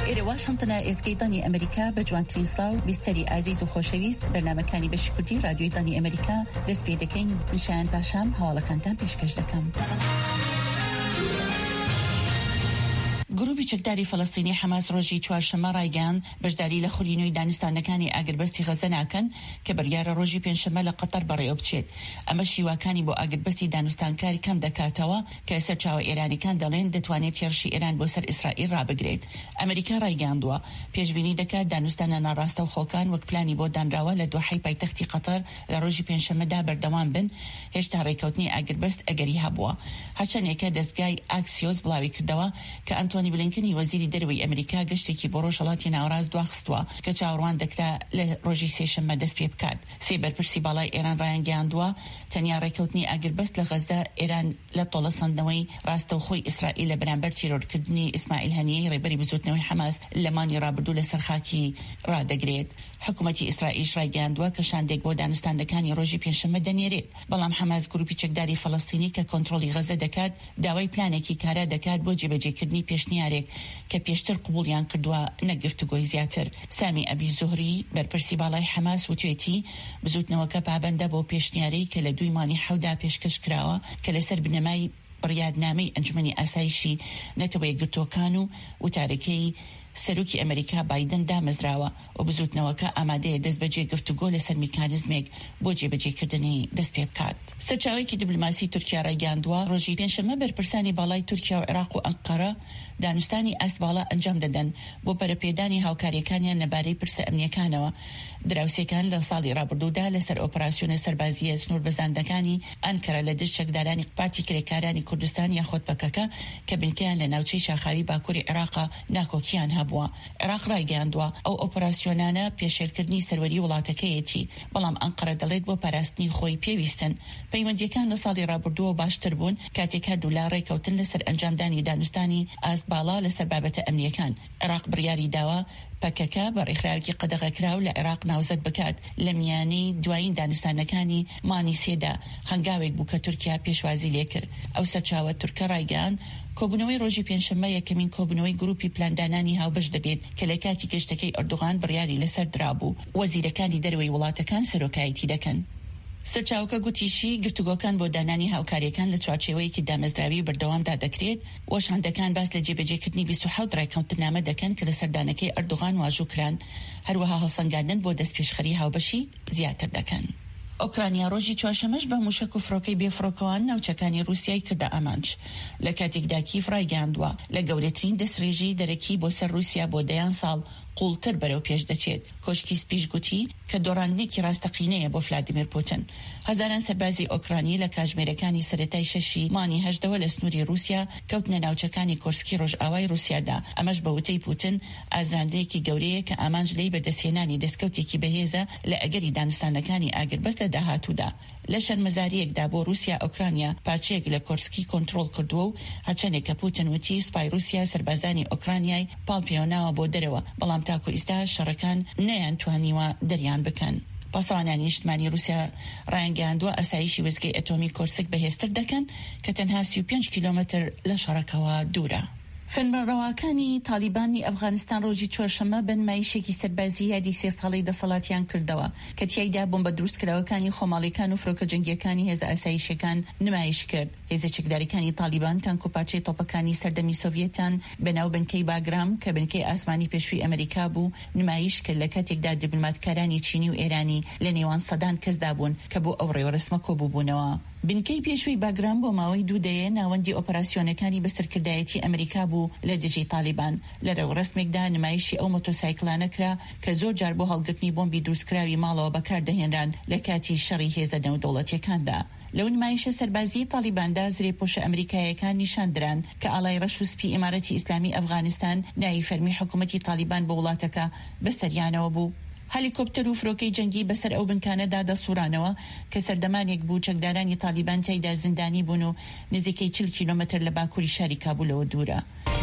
إلى واشنطن إسكيطاني أمريكا بجوان سلااو بيستري عزيز وخوشويس برنامج كاني بشكردي راديو داني أمريكا دست بيدكين مشان باشام حوالا كانتان پیشکش دکم. گروپی چەکداری فەڵەستینی حەماس ڕۆژی چوارشەممە ڕایگەیاند بەشداری لە خولینەوەی دانوستانەکانی ئاگربەستی غەزە ناکەن کە بڕیارە ڕۆژی پێنجشەممە لە قەتەر بەڕێوە بچێت. ئەمە شیواکانی بۆ ئاگربەستی دانوستانکاری کەم دەکاتەوە کە سەرچاوە ئێرانیەکان دەڵێن دەتوانێت هێرشی ئێران بۆ سەر ئیسرائیل ڕابگرێت. ئەمریکا ڕایگەیاندووە پێشبینی دەکات دانوستانە ناڕاستە و خۆکان وەک پلانی بۆ دانراوە لە دۆحەی پایتەختی قەتەر لە ڕۆژی پێنجشەممەدا بەردەوام بن هێشتا ڕێکەوتنی ئاگربەست ئەگەری هەبووە. هەرچەندێکە دەستگای ئاکسیۆس بڵاوی کردەوە کە ئەنتۆنی بلینکنی وەزیری دەروی ئەمریکا گەشتێکی بۆ ڕۆژهەڵاتی ناوەڕاست دواخستووە کە چاوەڕوان دەکرا لە ڕۆژی سێشەممە دەست پێ بکات. سێ بەرپرسی باڵای ئێران ڕایانگەیاندووە تەنیا ڕێکەوتنی ئاگربەست لە غەزە ئێران لە تۆڵەسەندنەوەی ڕاستەوخۆی ئیسرائیل لە بەرامبەر تیرۆرکردنی ئیسماعیل هەنیەی ڕێبەری بزوتنەوەی حەماس لە مانی ڕابردوو لەسەر خاکی ڕادەگرێت. حکوومەتی ئیسرائیل ڕایگەیاندووە کە شاندێک بۆ دانوستانەکانی ڕۆژی پێنجشەممە دەنێرێت. بەڵام حەماس گروپی چەکداری فەڵەستینی کە کۆنتڕۆلی غەزە دەکات داوای پلانێکی کارا دەکات بۆ جێبەجێکردنی پێشنیارێک کە پێشتر قبولیان کردووە نەگفتوگۆی زیاتر. سامی ئەبی زوهری بەرپرسی باڵای حەماس وتوێتی بزوتنەوەکە پابەندە بۆ پێشنیارەی کە لە 2 مانگی حەودا پێشکەش کراوە کە لەسەر بنەمای بڕیارنامەی ئەنجومەنی ئاسایشی نەتەوەی گرتوەکان و وتارەکەی سەرۆکی ئەمریکا بایدن دامەزراوە و بزوتنەوەکە ئامادەیە دەست بەجێ گفتوگۆ لەسەر میکانیزمێک بۆ جێبەجێکردنی دەست پێ بکات. سەرچاوێکی دیبلۆماسی تورکیا ڕایگەیاندووە ڕۆژی پێنجشەممە بەرپرسانی باڵای تورکیا و عێراق و ئەنقەرە دانوستانی ئەستباڵە ئەنجام دەدەن بۆ بەرەپێدانی هاوکاریەکانیان لەبارەی پرسە ئەمنیەکانەوە. دراوسێکان لە ساڵی ڕابردوودا لەسەر ئۆپراسیۆنە سەربازیە سنوور بەزاندەکانی ئەنکەرە لە دژ چەکدارانی پارتی کرێکارانی کوردستان یاخۆت پەکەکە کە بنکەیان لە ناوچەی شاخاوی باکووری عێراقا ناکۆکیان هەبووە. عێراق ڕایگەیاندووە ئەو ئۆپراسیۆنانە پێشێلکردنی سەروەری وڵاتەکەیەتی، بەڵام ئەنقەرە دەڵێت بۆ پاراستنی خۆی پێویستن. پەیوەندیەکان لە ساڵی ڕابردووە باشتر بوون کاتێک هەردوولا ڕێکەوتن لەسەر ئەنجامدانی دانوستانی ئاستباڵا لەسەر بابەتە ئەمنیەکان. عێراق بڕیاری داوە پەکەکە بە ڕێکخراوێکی قەدەغەکراو لە عێراق ناوزەت بکات لە میانەی دوایین دانوستانەکانی مانی سێدا. هەنگاوێک بوو کە تورکیا پێشوازی لێ کرد. ئەو سەرچاوە تورکە ڕایگەیاند کۆبوونەوەی ڕۆژی پێنجشەممە یەکەمین کۆبوونەوەی گروپی پلاندانانی هاوبەش دەبێت کە لە کاتی گەشتەکەی ئەردوغان بڕیاری لەسەر درابوو وەزیرەکانی دەروی وڵاتەکان سەرۆکایەتی دەکەن. سەرچاوەکە گوتیشی گفتوگۆکان بۆ دانانی هاوکاریەکان لە چوارچێوەیەکی دامەزراوی بەردەوامدا دەکرێت. وەشاندەکان باس لە جێبەجێکردنی 27 ڕێکەوتنامە دەکەن کە لە سەردانەکەی ئەردوغان واژووکران، هەروەها هەڵسەنگاندن بۆ دەستپێشخەری هاوبەشی زیاتر دەکەن. ئۆکرانیا ڕۆژی چوارشەمەش بە موشک و فڕۆکەی بێفڕۆکەوان ناوچەکانی رووسیای کردە ئامانج. لە کاتێکدا کیف ڕایگەیاندووە لە گەورەترین دەستڕێژی دەرەکی بۆ سەر رووسیا بۆ دەیان ساڵ قوڵتر بەرەو پێش دەچێت. کۆشکی سپیش گوتی کە دۆڕاندنێکی ڕاستەقینەیە بۆ ڤلادیمیر پوتین. هەزاران سەربازی ئۆکرانی لە کاتژمێرەکانی سەرەتای شەشی مانی هەشتەوە لە سنووری رووسیا کەوتنە ناوچەکانی کۆرسکی ڕۆژئاوای رووسیادا. ئەمەش بە وتەی پوتین ئازراندنێکی گەورەیە کە ئامانج لێی بەدەستهێنانی دەستکەوتێکی بەهێزە لە ئەگەری دانوستانەکانی ئاگربەست لە داهاتوودا. لە شەرمەزاریەکدا بۆ رووسیا ئۆکرانیا پارچەیەک لە کۆرسکی کۆنتڕۆڵ کردووە و هەرچەندێک کە پوتین وتی سوپای رووسیا سەربازانی ئۆکرانیای پاڵپێوەناوە بۆ دەرەوە، بەڵام تاکو ئێستا شەڕەکان نەیانتوانیوە دەریان بکەن. پاسەوانانی نیشتمانی رووسیا ڕایانگەیاندووە ئاسایشی وزگەی ئەتۆمی کۆرسک بەهێزتر دەکەن کە تەنها 35 کیلۆمەتر لە شەڕەکەوە دوورە. فەرمانڕەواکانی تالیبانی ئەفغانستان ڕۆژی چوارشەممە بنمایشێکی سەربازی یادی 3 ساڵەی دەسەڵاتیان کردەوە کە تیایدا بۆمبە دروستکراوەکانی خۆماڵیەکان و فرۆکە جەنگیەکانی هێزە ئاسایشەکان نمایش کرد. هێزە چەکداریەکانی تالیبان تانک و پارچەی تۆپەکانی سەردەمی سۆڤیەتان بەناو بنکەی باگرام کە بنکەی ئاسمانی پێشووی ئەمریکا بوو نمایش کرد لە کاتێکدا دیبلۆماتکارانی چینی و ئێرانی لە نێوان سەدان کەسدا بوون کە بۆ ئەو ڕێوەرسمە کۆبووبوونەوە. بنکەی پێشووی باگرام بۆ ماوەی 2 دەیە ناوەندی ئۆپەراسیۆنەکانی بەسەرکردایەتی ئەمریکا بوو لە دژی تالیبان. لە ڕێوەرسمێکدا نمایشی ئەو مۆتۆسایکلانە کرا کە زۆر جار بۆ هەڵگرتنی بۆمبی دروستکراوی ماڵەوە بەکاردەهێنران لە کاتی شەڕی هێزە نێودەوڵەتیەکاندا. لەو نمایشە سەربازی تالیباندا زرێپۆشە ئەمریکایەکان نیشاندران کە ئاڵای ڕەش و سپی ئیمارەتی ئیسلامی ئەفغانستان ناوی فەرمی حکوومەتی تالیبان بە وڵاتەکە بەسەریانەوە بوو. هەلیکۆپتەر و فرۆکەی جەنگی بەسەر ئەو بنکانەدا دەسوورانەوە کە سەردەمانێک بوو چەکدارانی تالیبان تایدا زیندانی بوون و نزیکەی 40 کیلۆمەتر لە باکووری شاری کابولەوە دوورە.